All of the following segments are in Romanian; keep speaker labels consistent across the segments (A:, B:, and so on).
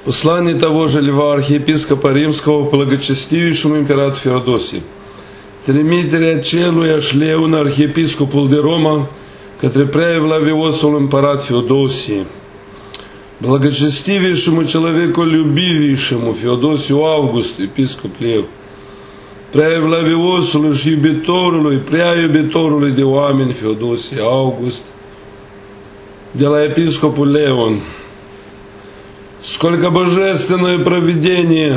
A: Послание того же Льва, архиепископа Римского, благочестивейшему императору Феодосии. Trimiterea aceluiași Leon, arhiepiscopul de Roma, către prea evlaviosul împărat Feodosie. Благочестивейшему человеколюбивейшему Феодосию Августу, епископ Лев, prea evlaviosului și iubitorului, prea iubitorului de oameni Feodosie August, de la епископу Леон. Сколько божественное провидение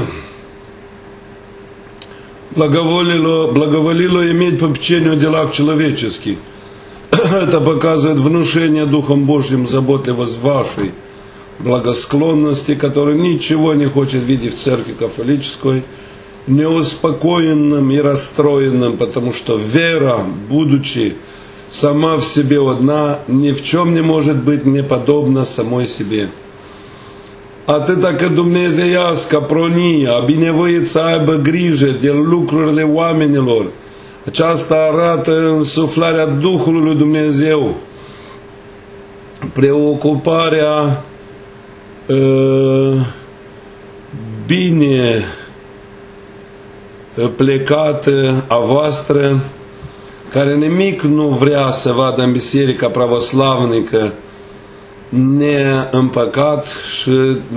A: благоволило иметь попечение о делах человеческих. Это показывает внушение Духом Божьим заботливость вашей благосклонности, который ничего не хочет видеть в церкви католической, неуспокоенным и расстроенным, потому что вера, будучи сама в себе одна, ни в чем не может быть неподобна самой себе. Atâta cât dumnezeiască pronie, a binevoit să aibă grijă de lucrurile oamenilor, aceasta arată însuflarea Duhului lui Dumnezeu, preocuparea bine plecată a voastră, care nimic nu vrea să vadă în Biserica Pravoslavnică neîmpăcat și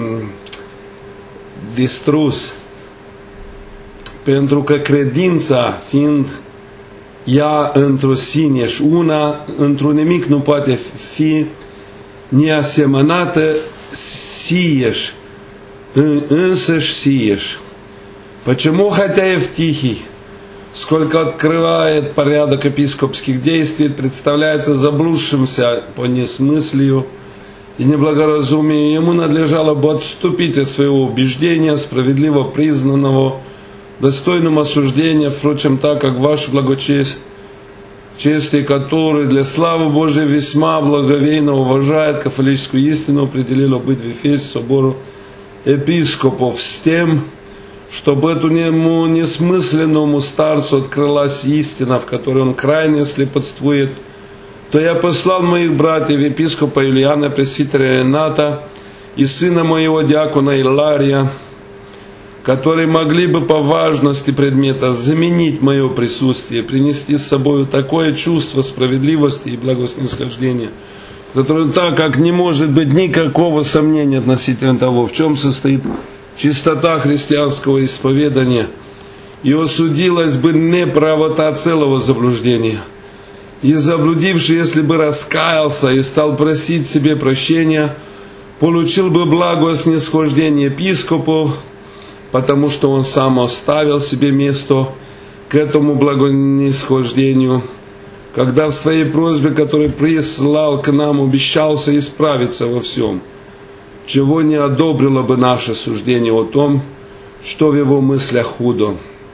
A: distrus. Pentru că credința, fiind ea într-o sine și una, într-un nimic nu poate fi неаsemănată, сиешь, însăși сиешь. Почему, хотя и в Тихий, сколько открывает порядок епископских действий, представляется заблудшимся по несмыслию и неблагоразумию, ему надлежало бы отступить от своего убеждения, справедливо признанного, достойным осуждения, впрочем, так как ваше благочестие, который для славы Божией весьма благовейно уважает католическую истину, определило быть в Ефесе собору епископов с тем, чтобы этому несмысленному старцу открылась истина, в которой он крайне слепотствует, то я послал моих братьев, епископа Юлиана, пресвитера Рената и сына моего диакона Илария, которые могли бы по важности предмета заменить мое присутствие, принести с собой такое чувство справедливости и благоснисхождения, в котором так как не может быть никакого сомнения относительно того, в чем состоит чистота христианского исповедания, и осудилась бы неправота целого заблуждения. И заблудивший, если бы раскаялся и стал просить себе прощения, получил бы благое снисхождение епископов, потому что он сам оставил себе место к этому благонисхождению, когда в своей просьбе, которую прислал к нам, обещался исправиться во всем, чего не одобрило бы наше суждение о том, что в его мыслях худо.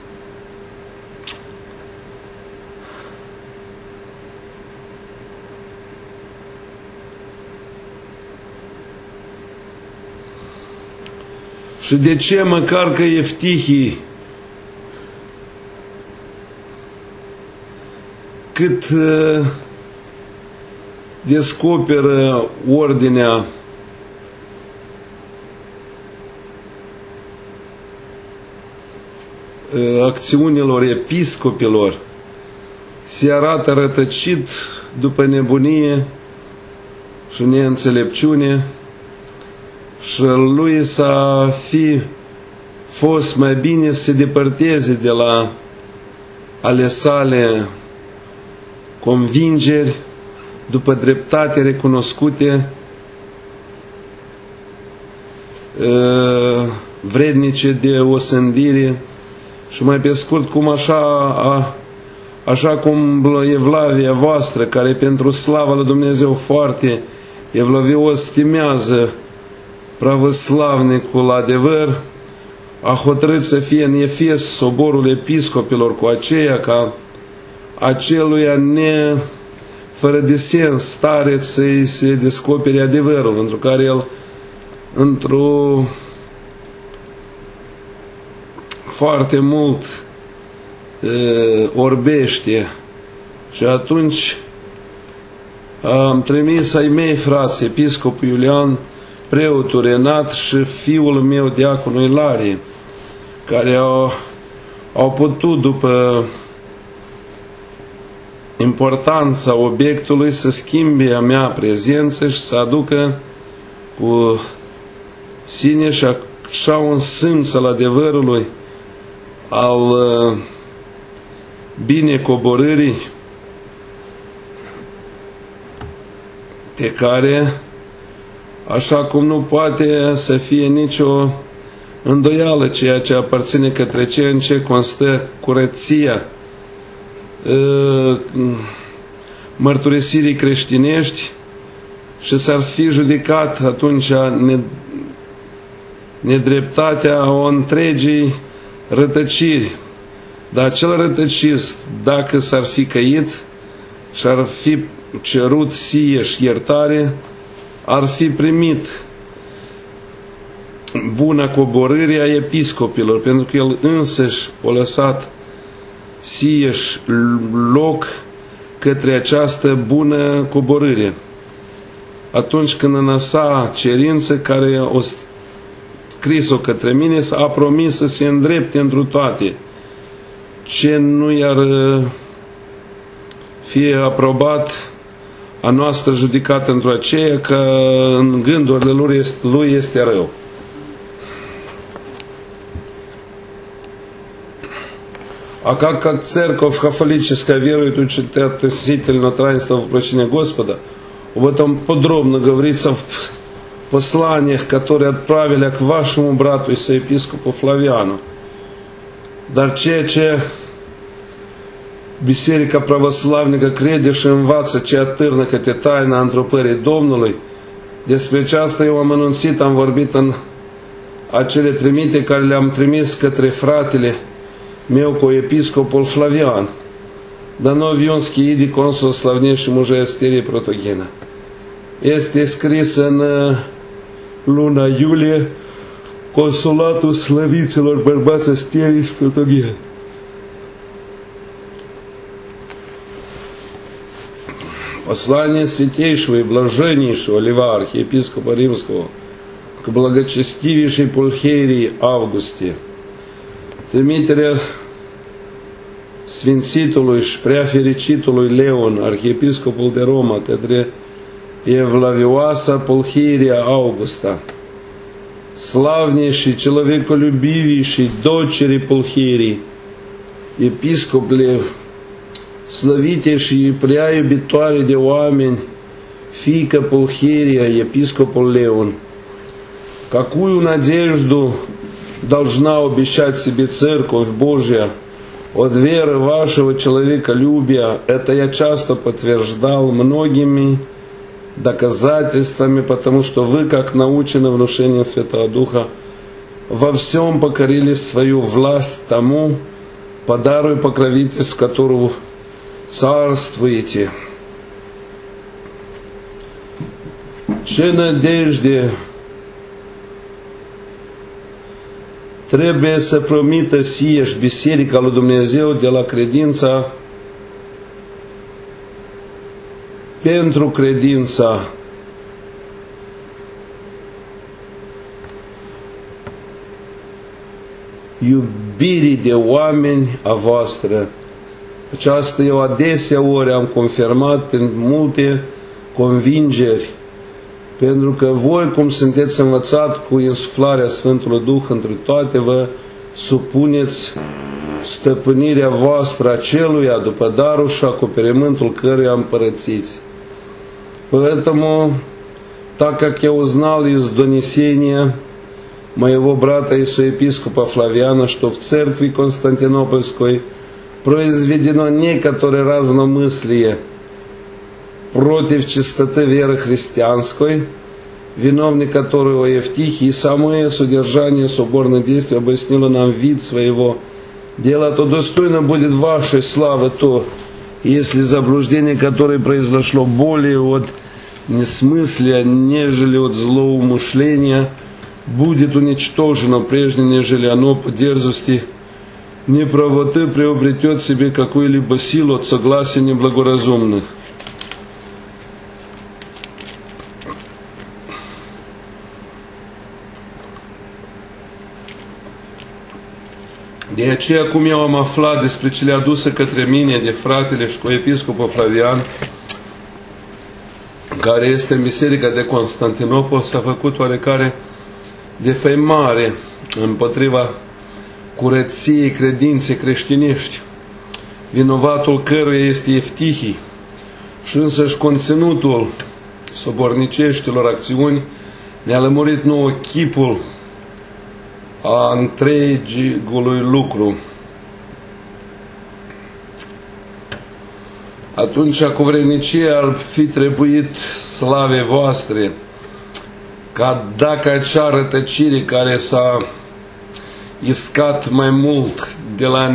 A: Și de ce măcar că Eftihii, cât descoperă ordinea acțiunilor episcopilor, se arată rătăcit după nebunie și neînțelepciune, și lui s-a fi fost mai bine să se depărteze de la ale sale convingeri după dreptate recunoscute, vrednice de osândire și mai pe scurt cum așa cum evlavia voastră, care pentru slava lui Dumnezeu foarte evlavios stimează pravoslavnicul adevăr, a hotărât să fie în Efes soborul episcopilor cu aceea ca aceluia fără de sens stare să-i se descopere adevărul, pentru care el într-o foarte mult orbește. Și atunci am trimis ai mei frați, episcopul Iulian preotul Renat și fiul meu, diaconul Ilarie, care au putut, după importanța obiectului, să schimbe a mea prezență și să aducă cu sine și așa un simț al adevărului, al binecoborârii, pe care, așa cum nu poate să fie nicio îndoială ceea ce aparține către ceea în ce constă curăția mărturisirii creștinești, și s-ar fi judecat atunci nedreptatea o întregii rătăciri. Dar acel rătăcist, dacă s-ar fi căit și ar fi cerut sie și iertare, ar fi primit buna coborâre a episcopilor, pentru că el însăși a lăsat sie și loc către această bună coborâre. Atunci când înăsa cerință care o scris-o către mine, a promis să se îndrepte întru toate. Ce nu i-ar fie aprobat a noastră judecată într-o aceea, că în gândurile lui este rău. А как церковь кафолическая верует, учит относительно таинства воплощения Господа, об этом подробно говорится в посланиях, которые отправили к вашему брату и соепископу Флавиану. Dar ceea ce Biserica Pravoslavnică crede și învață ce atârnă către taina întropării Domnului, despre aceasta eu am anunțit, am vorbit în acele trimite care le-am trimis către fratele meu cu episcopul Flavian, Danovionski idi consul slavnejший мужа Asteriei Protogena. Este scris în luna iulie consulatul slăviților bărbați Asteriei și Protogena. Послание святейшего и блаженнейшего Льва, архиепископа Римского, к благочестивейшей Пульхерии Августе. Trimiterea Sfințitului și prea fericitului Leon, arhiepiscopul de Roma, către Evlavioasa Pulcheria Augusta, славнейшей, человеколюбивейшей дочери Пулхерии, episcople slăvitейшей и prea iubitoare de oameni, fiică Pulcheria, episcopul Leon. Какую надежду должна обещать себе Церковь Божья от веры вашего человеколюбия? Это я часто подтверждал многими доказательствами, потому что вы, как научены внушением Святого Духа, во всем покорили свою власть тому, по дару и покровительству которого царствуете. Ce nădejde trebuie să promită sie și Biserica lui Dumnezeu de la credința pentru credința iubirii de oameni a voastră. Aceasta eu adesea ori am confirmat prin multe convingeri, pentru că voi, cum sunteți învățat cu insuflarea Sfântului Duh între toate, vă supuneți stăpânirea voastră aceluia după darul și acoperimentul căruia împărățiți. Поэтому, так как я узнал из донесения моего брата и соепископа Флавиана, что в церкви Константинопольской произведено некоторое разномыслие против чистоты веры христианской, виновник которого Евтихий, и самое содержание соборных действий объяснило нам вид своего дела, то достойно будет вашей славы то, если заблуждение, которое произошло более от несмыслия, нежели от злоумышления, будет уничтожено, прежде нежели оно по дерзости неправоты приобретет себе какую-либо силу от согласия неблагоразумных. De aceea, cum eu am aflat despre cele aduse către mine de fratele și coepiscopul Flavian, care este în biserica de Constantinopol, s-a făcut oarecare defăimare împotriva curăției credinței creștinești, vinovatul căruia este Eftihii, și însăși conținutul soborniceștilor acțiuni ne-a lămurit nouă chipul a întregului lucru. Atunci cu vrednicie ar fi trebuit slavei voastre, ca dacă acea rătăcire care s-a iscat mai mult de la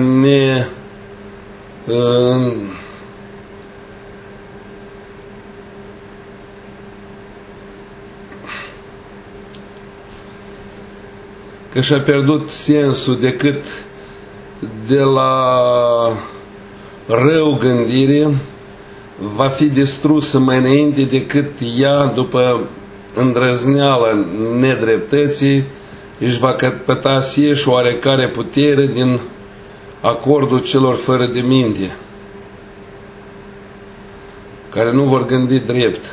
A: că și-a pierdut sensul decât de la rău gândire, va fi distrusă mai înainte decât ea, după îndrăzneala nedreptății, își va căpăta și oarecare putere din acordul celor fără de minte, care nu vor gândi drept.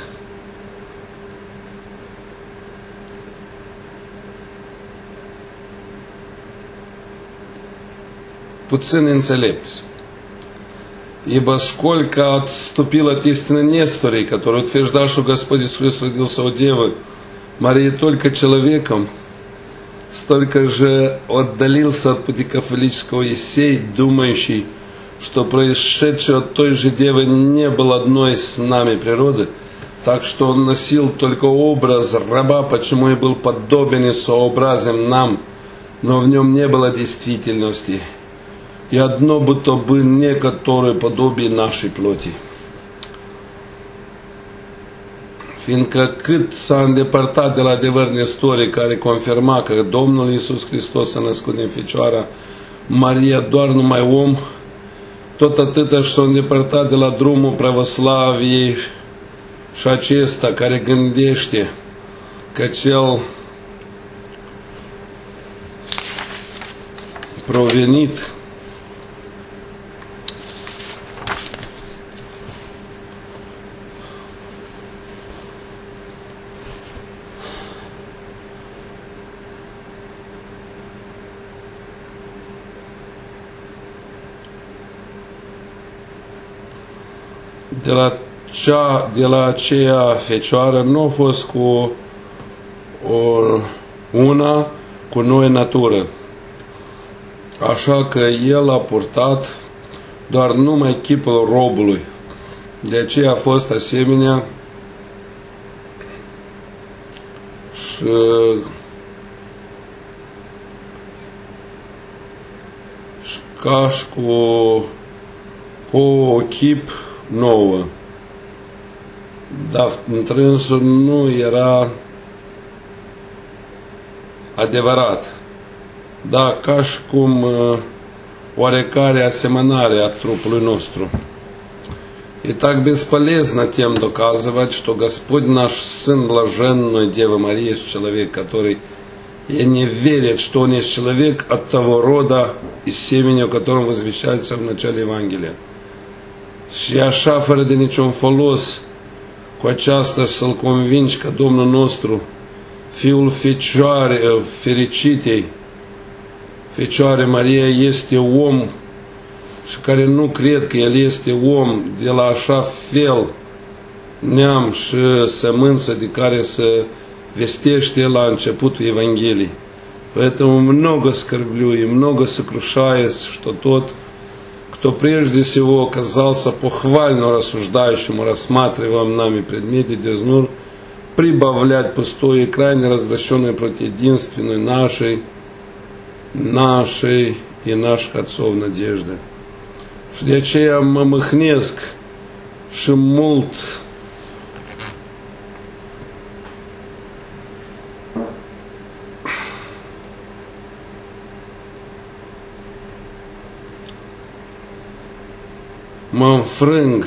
A: Puțin înțelepți, ибо сколько отступил от истины Несторе, который утверждал, что Господь Иисус Христос родился у Девы Марии только человеком, столько же отдалился от пути кафолического Есей, думающий, что происшедшее от той же Девы не было одной с нами природы, так что он носил только образ раба, почему и был подобен и сообразен нам, но в нем не было действительности. И одно бы то бы некоторое подобие нашей плоти. Fiindcă cât s-a îndepărtat de la adevăr Nestorii care confirma că Domnul Iisus Hristos s-a născut din Fecioara Maria doar numai om, tot atâta și s-a îndepărtat de la drumul pravoslaviei și acesta care gândește că cel provenit de la aceea fecioară nu a fost cu una cu noi natură, așa că el a purtat doar numai chipul robului. De aceea a fost asemenea și ca și cu o chip nouă, dar întrânsul nu era adevărat, dar ca și cum oarecare asemănare a trupului nostru. Итак, бесполезно тем доказывать, что Господь наш Сын блаженной Девы Марии есть человек, который и не верит, что Он есть человек от того рода и семени, о котором возвещается в начале Евангелия. Și așa, fără de niciun folos, cu aceasta să-L convingi că Domnul nostru, Fiul fericitei, Fecioare Maria, este om și care nu cred că El este om de la așa fel, neam și sămânță de care se vestește la începutul Evangheliei. Поэтому много скорблю и много сокрушаюсь, что тот, кто прежде всего оказался похвально рассуждающим и рассматриваемым нами предмете, дерзнул прибавлять пустое и крайне развращенное против единственной нашей и наших отцов надежды. Și de aceea mă mâhnesc și mult mă înfrâng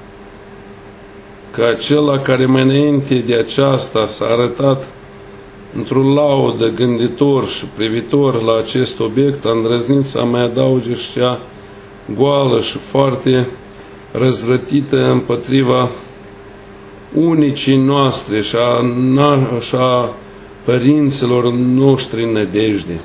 A: că acela care mai înainte de aceasta s-a arătat într-un laudă, gânditor și privitor la acest obiect, a îndrăznit să mai adauge și cea goală și foarte răzvrătită împotriva unicii noastre și a părinților noștri în nădejde.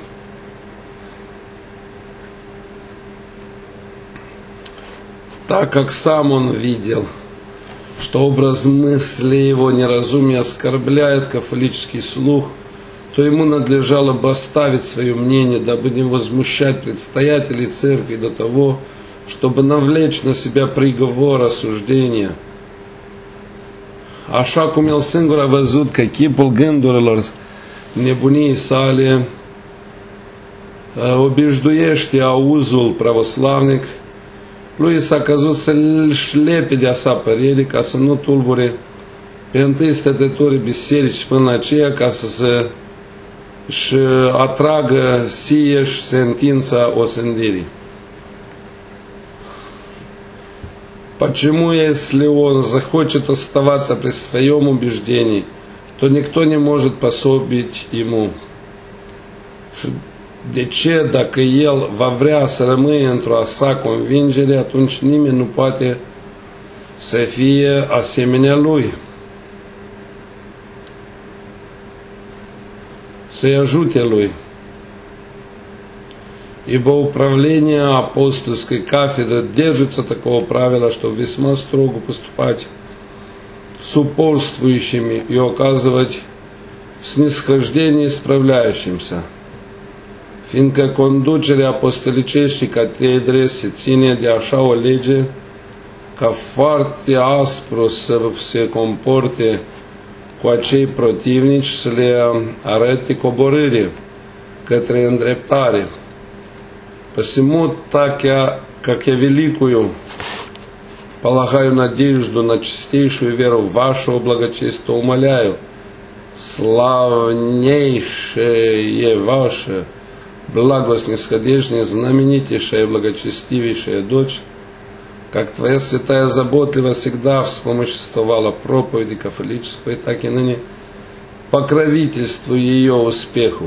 A: Так как сам он видел, что образ мысли его неразумия оскорбляет кафолический слух, то ему надлежало бы оставить свое мнение, дабы не возмущать предстоятелей церкви до того, чтобы навлечь на себя приговор осуждения. Așa cum el singur a văzut că chipul gândurilor nebuniei sale обиждуiește auzul pravoslavnic, lui s-a căzut să-și lepe de asa părere ca să nu tulbure pe întâi stătătorii biserici până la aceea ca să și atragă sieși sentința осудиrii. Почему, если он захочет оставаться при своем убеждении, то никто не может пособить ему? De ce, dacă el va vrea să rămâie într-o asa convingere, atunci nimeni nu poate să fie asemenea lui, să-i ajute lui. Ибо управление апостольской кафедры держится такого правила, что весьма строго поступать с упорствующими и оказывать снисхождение spravляющимся. Fiindcă conducerea apostoliceștii catedre se ține de așa o lege ca foarte aspru să se comporte cu acei protivnici, să le arate coborâre către îndreptare. Посему, так как я великую полагаю надежду на чистейшую веру в вашего благочестия, умоляю, славнейшее ваше, благоснисходящая, знаменитейшая и благочестивейшая дочь, как твоя святая заботливо всегда вспомоществовала проповеди кафолической, так и ныне покровительству ее успеху.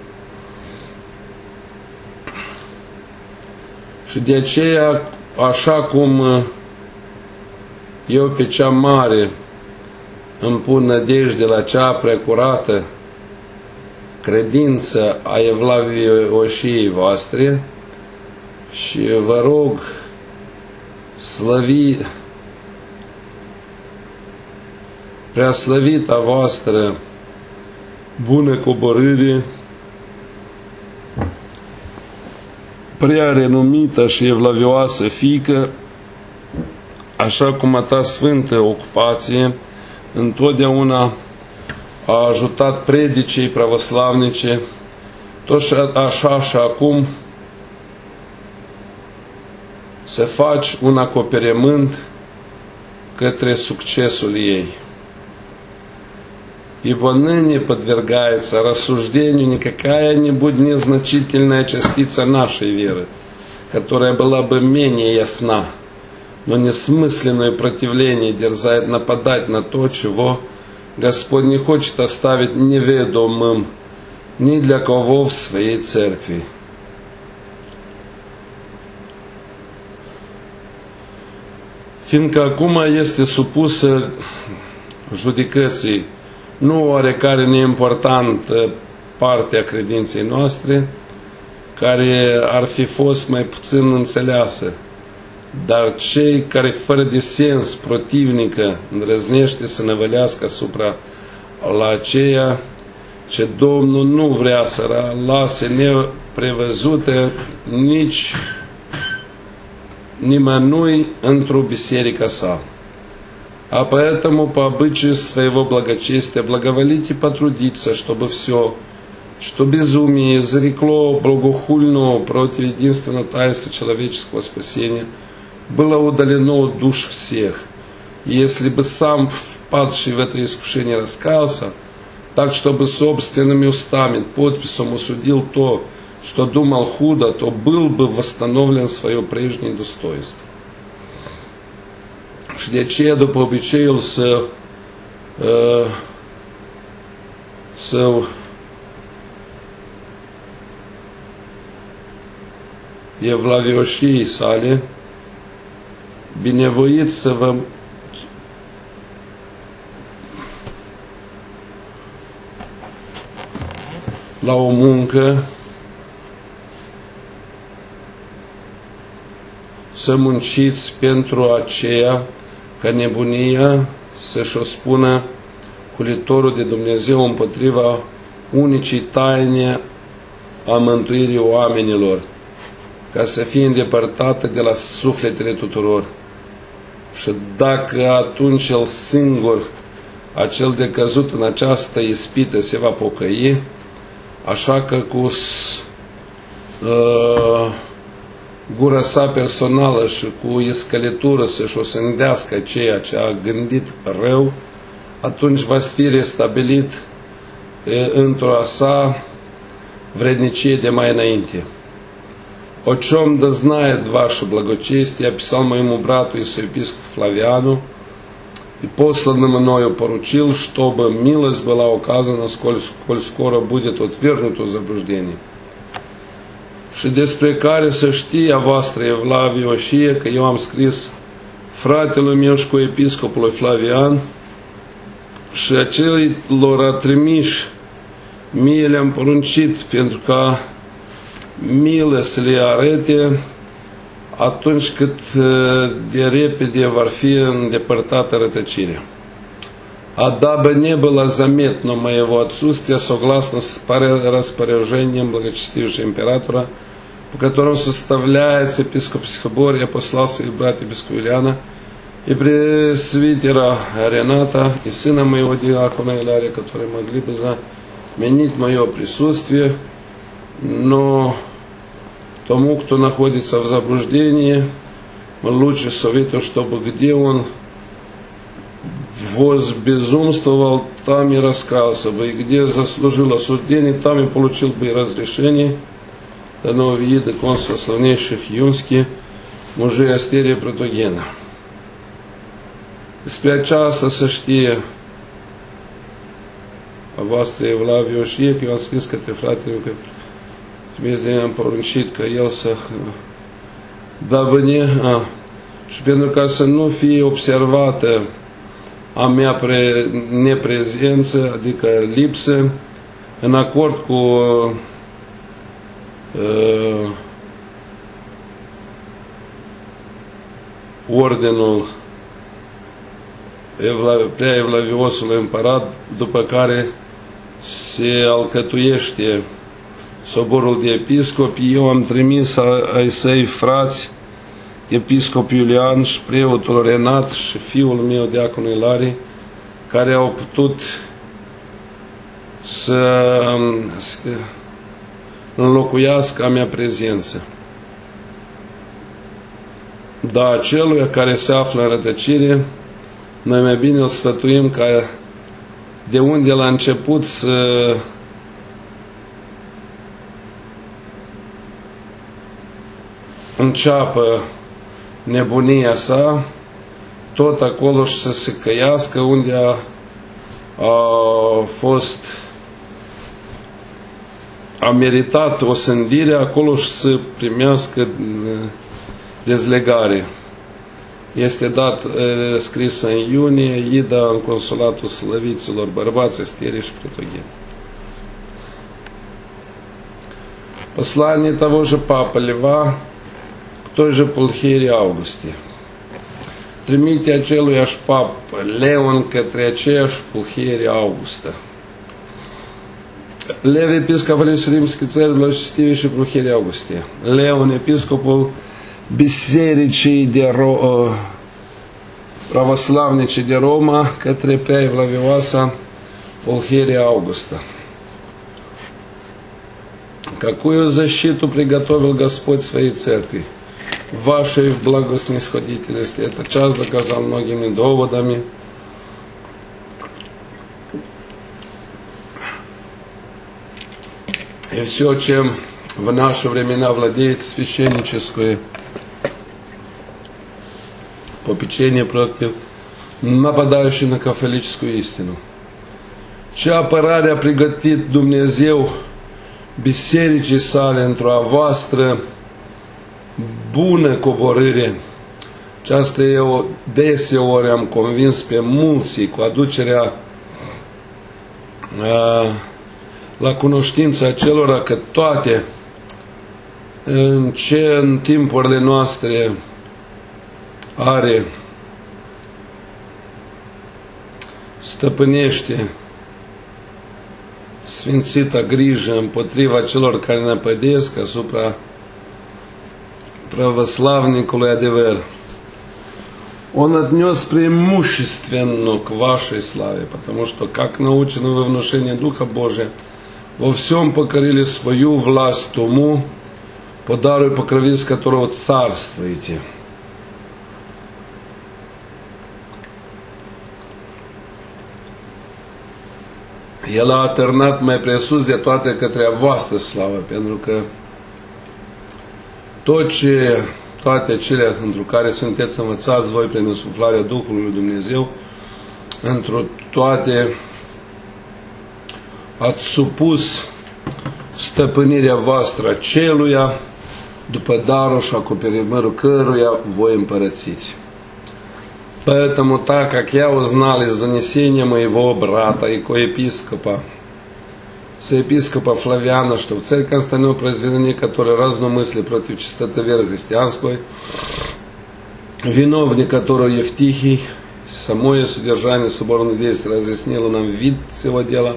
A: Și de aceea, așa cum eu pe cea mare îmi pun nădejde la cea precurată credință a evlavioșiei voastre și vă rog preaslăvita voastră bună coborâre, prea renumită și evlavioasă fiică, așa cum a ta sfântă ocupație întotdeauna a ajutat predicii pravoslavnice, tot așa și acum să faci un acoperământ către succesul ei. Ибо ныне подвергается рассуждению не какая-нибудь незначительная частица нашей веры, которая была бы менее ясна, но несмысленное противление дерзает нападать на то, чего Господь не хочет оставить неведомым ни для кого в своей церкви. Fiindcă acum este supusă judecății nu oarecare neimportantă parte a credinței noastre, care ar fi fost mai puțin înțeleasă, dar cei care fără de sens protivnică îndrăznește să năvălească asupra la aceea ce Domnul nu vrea să lase neprevăzute nici nimănui într-o biserică sa. А поэтому по обычаю своего благочестия благоволите потрудиться, чтобы все, что безумие зарекло богохульного против единственного таинства человеческого спасения, было удалено от душ всех. И если бы сам впадший в это искушение раскаялся, так чтобы собственными устами, подписом осудил то, что думал худо, то был бы восстановлен свое прежнее достоинство. Și de aceea, după obiceiul său evlavioșiei sale, binevoit să vă la o muncă, să munciți pentru aceea, ca nebunia să-și o spună culitorul de Dumnezeu împotriva unicii taine a mântuirii oamenilor, ca să fie îndepărtată de la sufletele tuturor. Și dacă atunci el singur, acel de căzut în această ispită, se va pocăi, așa că cu gura sa personală și cu iscălitură să-și osândească ceea ce a gândit rău, atunci va fi restabilit într-o sa вредничие де mai înainte. О чем да знает ваше благочестие, я писал моему брату и соепископу Флавиану, и посланным мною поручил, чтобы милость была указана, сколь скоро будет отвергнуто заблуждение. Și despre care să știe a voastră evlavioșie că eu am scris fratelui meu și cu episcopului Flavian și acelor a trimiși mie le-am poruncit pentru ca milă să le arete atunci cât de repede va fi îndepărtată rătăcirea. А дабы не было заметно моего отсутствия, согласно с распоряжением благочестивейшего императора, по которому составляется епископский собор, я послал своих братьев епископа Ильяна и пресвитера Рената и сына моего диакона Илария, которые могли бы заменить мое присутствие, но тому, кто находится в заблуждении, лучше советую, чтобы где он возбезумствовал, там и раскаялся бы, и где заслужил осуждение, там и получил бы и разрешение. Дано вида консула славнейших Юнски, мужей Астерия Протогена. Despre aceasta să știe a voastră evlavioșie, că eu am scris către fratele că trebuie am poruncit că el să și pentru ca să nu fie observată a mea neprezență, adică lipsă, în acord cu ordenul prea evlaviosului împărat, după care se alcătuiește soborul de episcopi, eu am trimis ai săi frați, episcop Iulian și preotul Renat și fiul meu, diaconul Ilarie, care au putut să înlocuiască a mea prezență. Dar acelui care se află în rătăcire, noi mai bine îl sfătuim ca de unde la început să înceapă nebunia sa, tot acolo și să se căiască unde a meritat o sândire, acolo și să primească dezlegare. Este dat scris în iunie, Ida în consulatul slăviților bărbați, Астерии și Протогена. Послание того же Папы Льва к той же Пулхерии Августе. Trimite aceluiași Papă Leon către aceeași Pulcherie Augusta. Lev, episcopul Римской церкви, благочестивейшей Pulcherie Auguste. Leon, episcopul Bisericii de православничей de Roma, către prea evlavioasa Pulcherie Augusta. Какую защиту приготовил Господь своей церкви? Вашей благоснисходительности. Это час доказал многими доводами. И все, чем в наши времена владеет священническое попечение против нападающих на католическую истину. Ce apărare a pregătit Dumnezeu bisericii sale într-o a voastră bună coborâre. Aceasta eu deseori am convins pe mulți cu aducerea la cunoștința acelora că toate în timpurile noastre are, stăpânește sfințita grijă împotriva celor care ne pădesc asupra православникului adevăr. Он отнес преимущественно к вашей славе, потому что, как научены во внушении Духа Божия, во всем покорили свою власть тому, по дару и покровительству которого царствуете. El a atârnat mai presus de toate către a voastră slavă, pentru că toate cele întru care sunteți învățați voi prin însuflarea Duhului lui Dumnezeu, întru toate ați supus stăpânirea voastră aceluia, după darul și acoperimerul căruia voi împărățiți. Поэтому, так как я узнал из донесения моего брата и коепископа, соепископа Флавиана, что в церкви Константинополя произвели некоторые разномыслия против чистоты веры христианской, виновник которого Евтихий, самое содержание соборных действий разъяснило нам вид всего дела,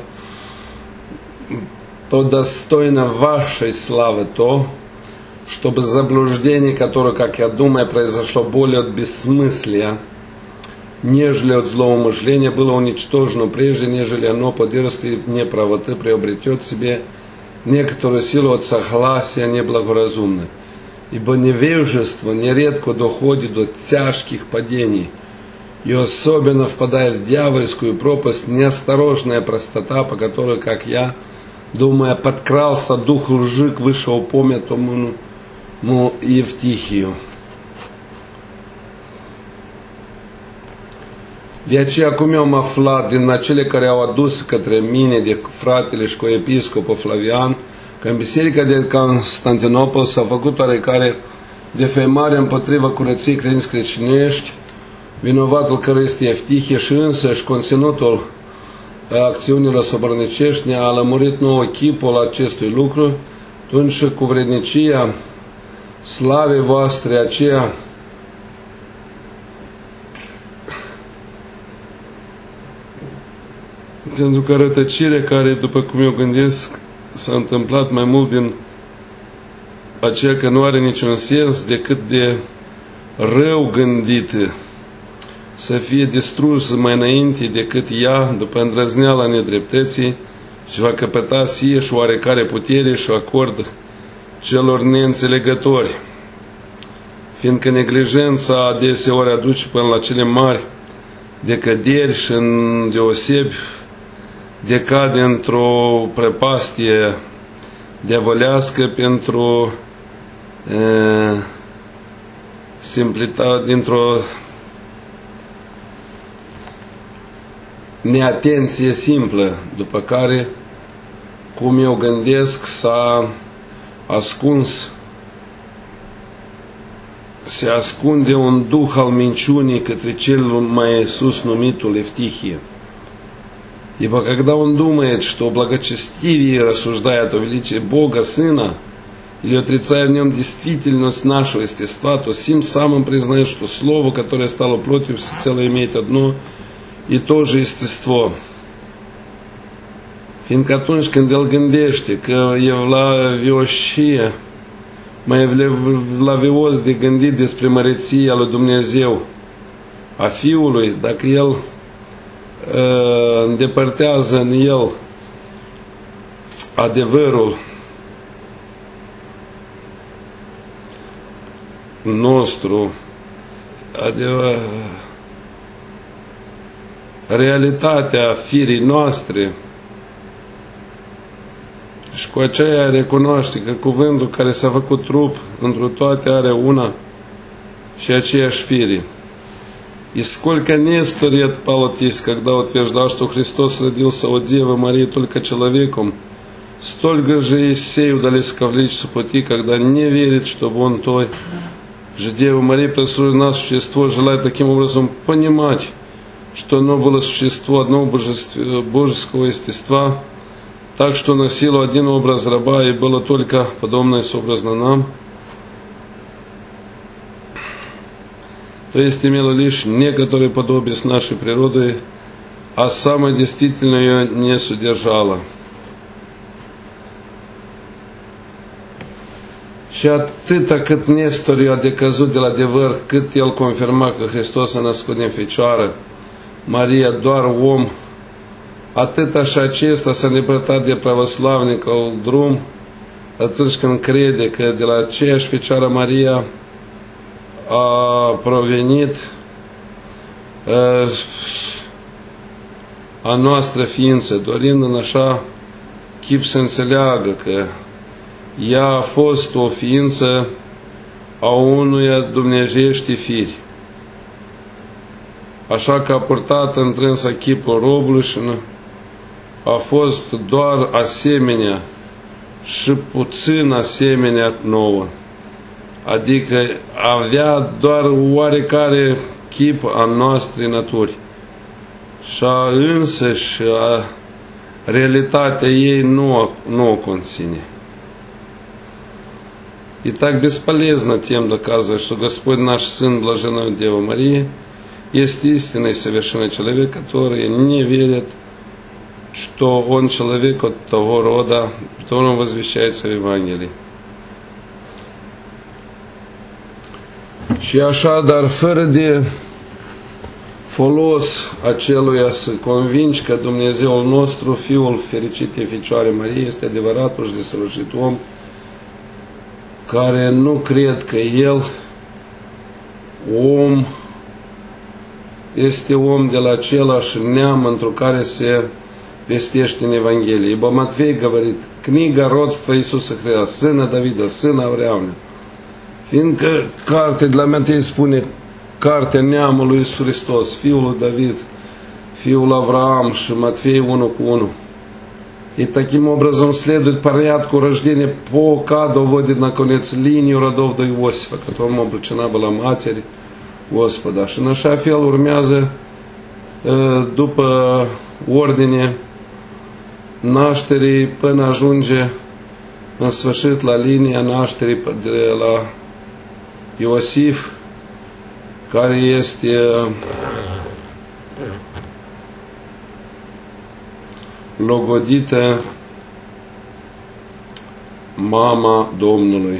A: то достойно вашей славы то, чтобы заблуждение, которое, как я думаю, произошло более от бессмыслия, нежели от злоумышления, было уничтожено прежде, нежели оно по дерзости неправоты приобретет себе некоторую силу от согласия неблагоразумных. Ибо невежество нередко доходит до тяжких падений, и особенно впадает в дьявольскую пропасть неосторожная простота, по которой, как я думаю, подкрался дух лжи к вышеупомянутому Евтихию. De aceea, cum eu am aflat din acele care au adus către mine de fratele și coepiscopul Flavian, că în biserica de Constantinopol s-a făcut oarecare defăimare împotriva curăției credinței creștinești, vinovatul care este Eftihie și însăși conținutul acțiunilor sobornicești ne-a lămurit nouă chipul acestui lucru, atunci cu vrednicia slavei voastre aceea pentru că rătăcirea care, după cum eu gândesc, s-a întâmplat mai mult din aceea că nu are niciun sens decât de rău gândită, să fie distrus mai înainte decât ea, după îndrăzneala nedreptății, și va căpăta sie și oarecare putere și acord celor neînțelegători, fiindcă neglijența adeseori aduce până la cele mari decăderi și îndeosebi decade într-o prăpastie diavolească pentru simplitate, dintr-o neatenție simplă, după care, cum eu gândesc, se ascunde un duh al minciunii către cel mai sus numitul Евтихия. Ибо когда он думает, что благочестивее рассуждает о величии Бога Сына, или отрицая в нем действительность нашего естества, то сим самым признает, что Слово, которое стало плотью, всецело имеет одно и то же естество. Fiindcă atunci când el gândește că evlavioșie, mai evlavios de gândit despre măreția lui Dumnezeu a Fiului, dacă el îndepărtează în el adevărul nostru, realitatea firii noastre, și cu aceea recunoaște că cuvântul care s-a făcut trup întru toate are una și aceeași fire. И сколько Нестор отпал от есть, когда утверждал, что Христос родился от Девы Марии только человеком, Столько же Есей удались ковличцу пути, когда не верит, чтобы он той же Девы Марии просудит нас существо, желает таким образом понимать, что оно было существо одного божеского естества, так что носило один образ раба и было только подобное сообразно нам, то есть имело лишь некоторые подобие с нашей природой, а самое действительно ее не содержало. Și atâta cât Nestor i-a decăzut de la adevăr, cât el confirma că Hristos s-a născut din Fecioară, Maria doar om, atâta și acesta s-a îndepărtat de pravoslavnicul drum atunci când crede că de la aceeași Fecioară Maria a provenit a noastră ființă, dorind în așa chip să înțeleagă că ea a fost o ființă a unuia dumnezeiești firi, așa că a purtat întrânsa chipul robului și a fost doar asemenea și puțin asemenea nouă, adică avea doar oarecare chip a noastrei naturi și însăși realitatea ei nu o conține. И так бесполезно тем доказывать, что Господь наш Сын, Блаженная Дева Мария, есть истинный совершенный человек, который не верит, что он человек от того рода, которому возвещается в Евангелии. Și așadar, fără de folos aceluia să convingi că Dumnezeul nostru, Fiul fericitei Fecioare Marie, este adevăratul și desăvârșit om, care nu cred că El, om, este om de la același neam într-o care se vestește în Evanghelie. Ибо Матфей говорит, книга родства Иисуса Христа, сына Давида, сына Авраама. Fiindcă cartea de la Matei spune cartea neamului Iisus Hristos, fiul lui David, fiul Авраам și Матфей 1:1. И таким образом следует порядку рождения пока доводит наконец линию родов до Иосифа, которому обручена была Матерь Господа. Și în așa fel urmează după ordine nașterii până ajunge în sfârșit la linia nașterii de la Iosif, care este logodită mama Domnului.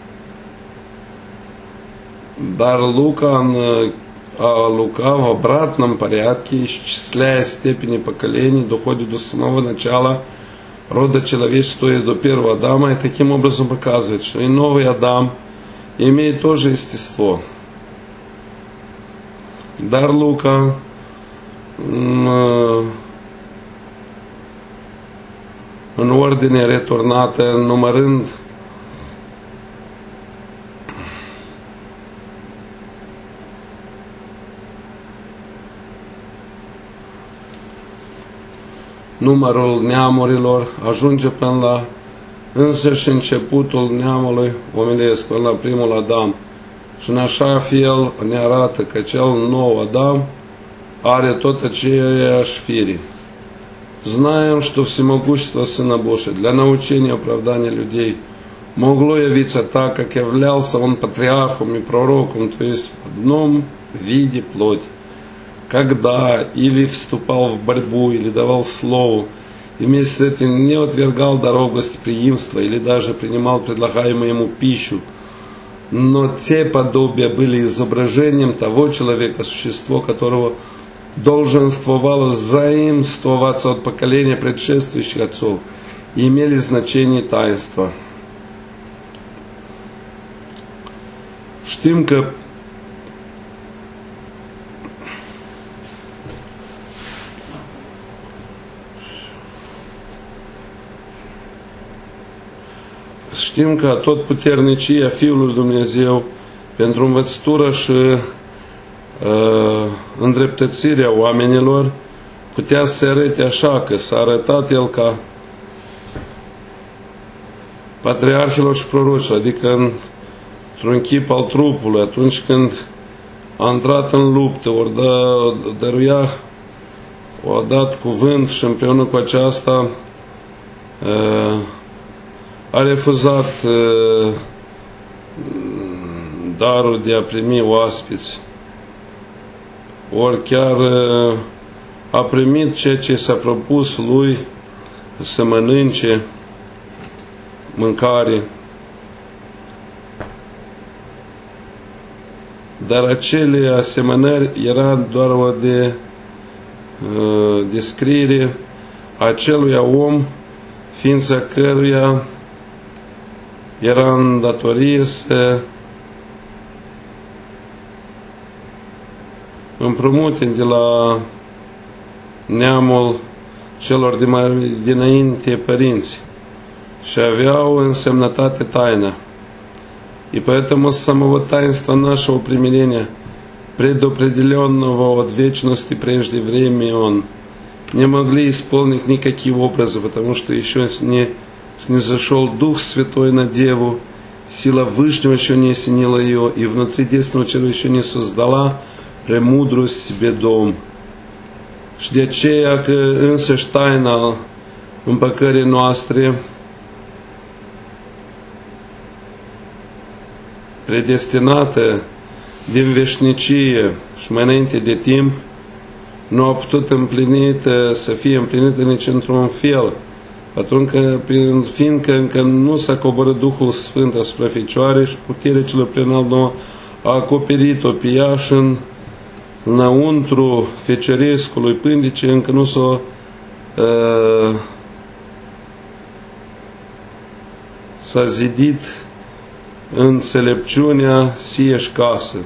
A: Dar Лука в обратном порядке, исчисляя степени поколений, доходит до самого начала рода человеческого, то есть до первого Адама, и таким образом показывает, что и новый Адам имеет тоже естество. Dar Luca în ordine returnată, numărând numărul neamurilor, ajunge până la însăși începutul neamului omenesc, până la primul Adam. Și în așa fel ne arată că cel nou Адам are tot aceeași fire. Знаем, что всемогущество Сына Божия для научения и оправдания людей могло явиться так, как являлся Он патриархом и пророком, то есть в одном виде плоти. Когда или вступал в борьбу, или давал слово, и вместе с этим не отвергал даров гостеприимства, или даже принимал предлагаемую ему пищу, но те подобия были изображением того человека, существо которого долженствовало заимствоваться от поколения предшествующих отцов и имели значение таинства. Știm că atotputernicia Fiului Dumnezeu pentru învățătură și îndreptățirea oamenilor putea să se arăte așa, că s-a arătat El ca patriarhilor și prorocilor, adică într-un chip al trupului, atunci când a intrat în luptă, ori dăruia, o dat cuvânt și împreună cu aceasta a refuzat darul de a primi oaspeți, ori chiar a primit ceea ce s-a propus lui să mănânce mâncare. Dar acele asemănări era doar o descriere a acelui om, ființa căruia era în datorie să împrumute de la neamul celor dinainte părinți și aveau însemнătate тайна. И поэтому с самого таинства нашего примирения, предопределенного от вечности прежде времен, не могли исполнить никакие образы, потому что еще не зашел Дух Святой на Деву, сила Вышнего еще не осенила ее, и внутри девственного чрева еще не создала премудрость себе dom. Și de aceea că însăși taina împăcării noastre predestinată din veșnicie și mai înainte de timp, nu a putut să fie împlinită nici într-un fel, fiindcă încă nu s-a coborât Duhul Sfânt asupra Fecioarei și puterea celor preînalt nouă a acoperit-o pe ea și înăuntru feciorescului pândice încă nu s-a zidit înțelepciunea сieși casă.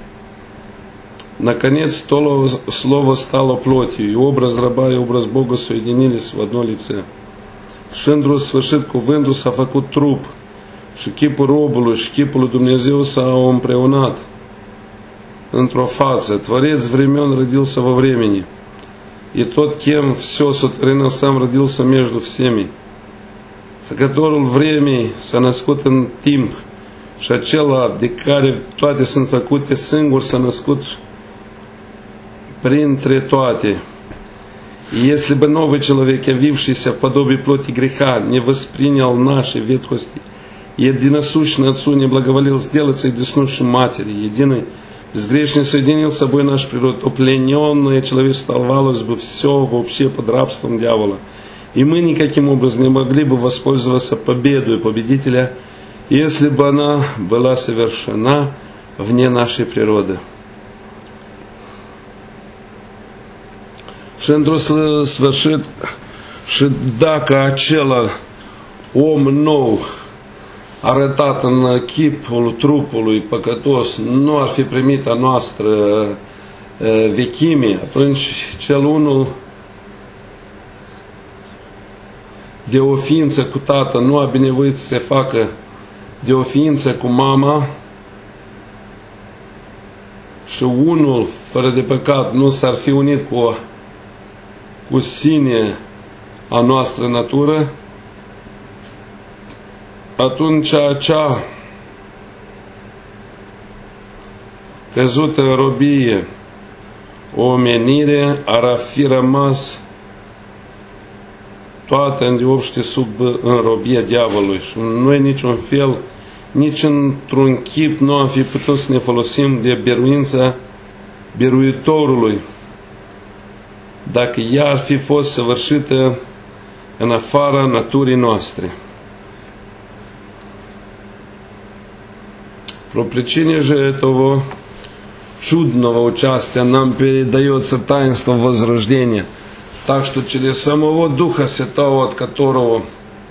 A: Наконец, то слово стало плотью, и образ раба, и образ Бога соединились в одно лице. Și într-un sfârșit cuvântul s-a făcut trup și chipul robului și chipul lui Dumnezeu s-au împreunat într-o față. Творец времен родился во времени, и тот, кем все сотворено, сам родился между всеми. Făcătorul vremii s-a născut în timp și acela de care toate sunt făcute singur s-a născut printre toate. И если бы новый человек, явившийся в подобии плоти греха, не воспринял нашей ветхости, и единосущный Отцу не благоволил сделаться единосущим Матери, единый безгрешный соединил с собой наш природу, то плененное человечество оторвалось бы все вообще под рабством дьявола. И мы никаким образом не могли бы воспользоваться победой победителя, если бы она была совершена вне нашей природы. Și într-un sfârșit, și dacă acela om nou arătat în chipul trupului păcătos nu ar fi primit a noastră vechime, atunci cel unul de o ființă cu tată nu a binevoit să se facă de o ființă cu mama, și unul fără de păcat nu s-ar fi unit cu sine a noastră natură, atunci acea căzută în robie o omenire ar fi rămas toată îndeopște în robia diavolului și noi niciun fel, nici într-un chip nu am fi putut să ne folosim de biruința biruitorului dacă ea ar fi fost săvârșită în afara naturii noastre. Про причине же этого чудного участия нам передается таинство возрождения, так что через самого Духа Святого, от которого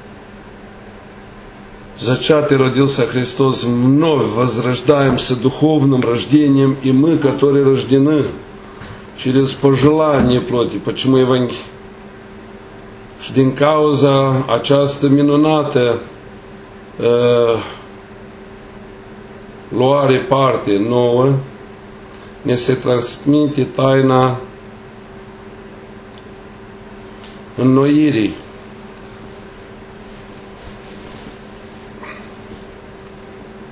A: зачатый родился Христос, вновь возрождаемся духовным рождением, и мы, которые рождены через păjălanie plătii. Почему Evanghelie? Și din cauza această minunată luare parte nouă, ne se transmite taina înnoirii.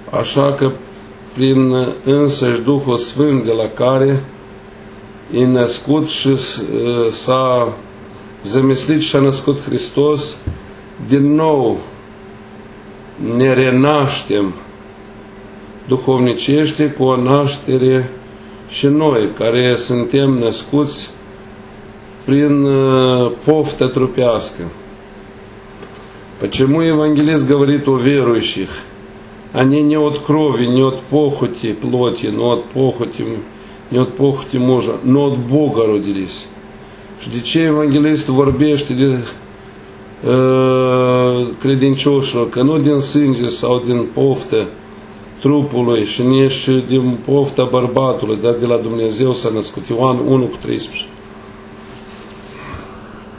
A: așa că prin însăși Duhul Sfânt de la care e născut și s-a zămislit și a născut Hristos, din nou ne renaștem duhovnicește cu o naștere și noi, care suntem născuți prin poftă trupească. Почему евангелист говорит о верующих? Они не от крови, не от похоти плоти, не от pохоти мужа, но от Бога родились. Și de ce evanghelist vorbește de credincioșilor? Că nu din sânge sau din poftă trupului și nici din pofta bărbatului, dar de la Dumnezeu s-a născut. Ioan 1:13.